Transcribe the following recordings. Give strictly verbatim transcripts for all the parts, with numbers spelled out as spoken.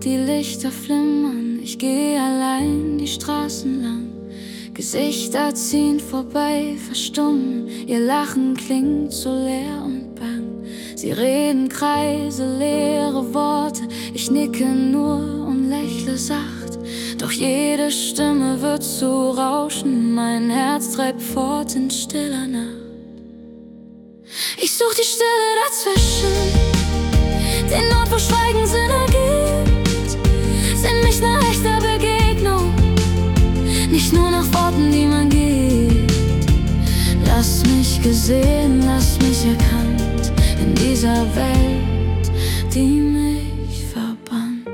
die Lichter flimmern, ich geh allein die Straßen lang. Gesichter ziehen vorbei, verstummen, ihr Lachen klingt so leer und bang. Sie reden Kreise, leere Worte, ich nicke nur und lächle sacht. Doch jede Stimme wird zu Rauschen, mein Herz treibt fort in stiller Nacht. Ich such die Stille dazwischen, den Ort, wo Schweigen Sinn ergibt. Sehn mich nach echter Begegnung, nicht nur nach Worten, die man gibt. Lass mich gesehen, lass mich erkannt in dieser Welt, die mich verbannt.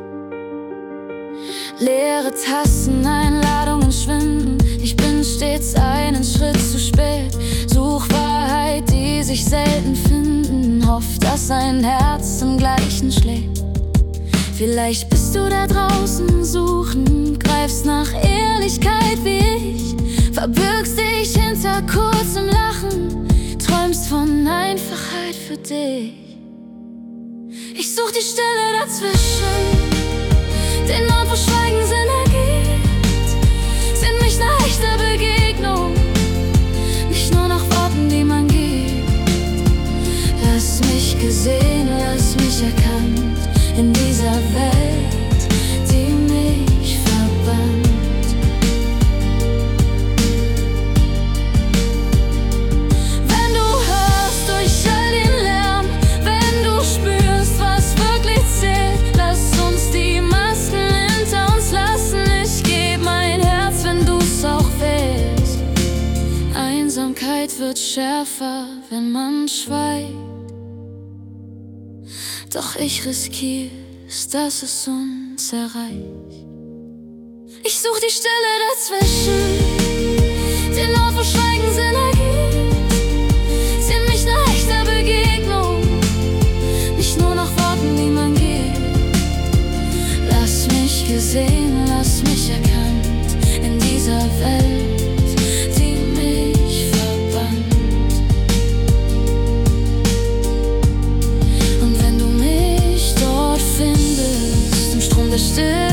Leere Tassen, Einladungen schwinden, ich bin stets einen Schritt zu spät. Such Wahrheit, die sich selten finden, hoff, dass ein Herz im Gleichen schlägt. Vielleicht bist du da draußen suchend, greifst nach Ehrlichkeit wie ich, verbirgst dich hinter kurzem Lachen, träumst von Einfachheit für dich. Ich such die Stille dazwischen, den Ort, wo Schweigen Sinn ergibt. Sehn mich nach echter Begegnung, nicht nur nach Worten, die man gibt. Lass mich gesehen, lass mich erkannt in dieser Welt, die mich verbannt. Wenn du hörst durch all den Lärm, wenn du spürst, was wirklich zählt, lass uns die Masken hinter uns lassen. Ich geb mein Herz, wenn du's auch willst. Einsamkeit wird schärfer, wenn man schweigt. Doch ich riskier's, dass es uns erreicht. Ich such die Stille dazwischen, den Ort, wo Schweigen Sinn ergibt. Sehn mich nach echter Begegnung, nicht nur nach Worten, die man gibt. Lass mich gesehen, lass mich erkannt in dieser Welt, die mich verbannt. Und wenn du mich dort findest, im Strom der Stille,